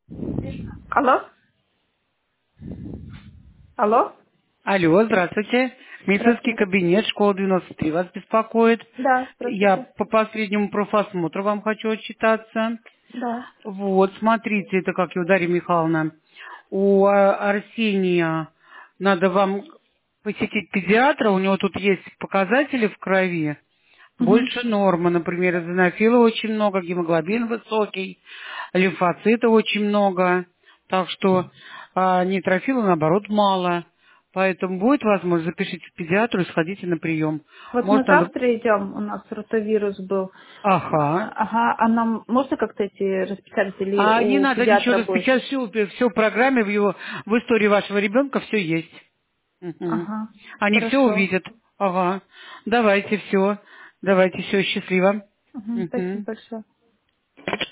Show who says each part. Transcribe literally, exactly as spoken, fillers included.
Speaker 1: Алло? Алло?
Speaker 2: Алло, здравствуйте. Медицинский
Speaker 1: Здравствуйте.
Speaker 2: кабинет, школа девяносто три вас беспокоит.
Speaker 1: Да,
Speaker 2: Я
Speaker 1: здравствуйте.
Speaker 2: по последнему профосмотру вам хочу отчитаться.
Speaker 1: Да.
Speaker 2: Вот, смотрите, это как его, Дарья Михайловна. У а, Арсения надо вам посетить педиатра, у него тут есть показатели в крови.
Speaker 1: Угу.
Speaker 2: Больше нормы, например, эозинофила очень много, гемоглобин высокий, лимфоцита очень много, так что а, нейтрофила, наоборот, мало. Поэтому будет возможность, запишите к педиатру и сходите на прием.
Speaker 1: Вот мы
Speaker 2: Может, надо...
Speaker 1: завтра идем, у нас ротавирус был.
Speaker 2: Ага.
Speaker 1: Ага, а нам можно как-то эти распечатать или
Speaker 2: А не
Speaker 1: у
Speaker 2: надо ничего
Speaker 1: педиатра будет?
Speaker 2: распечатать, все, все в программе, в, его, в истории вашего ребенка все есть. Мгм.
Speaker 1: Ага,
Speaker 2: Они все
Speaker 1: хорошо.
Speaker 2: увидят. Ага. Давайте все. Давайте все, счастливо.
Speaker 1: Угу, спасибо
Speaker 2: Мгм.
Speaker 1: большое.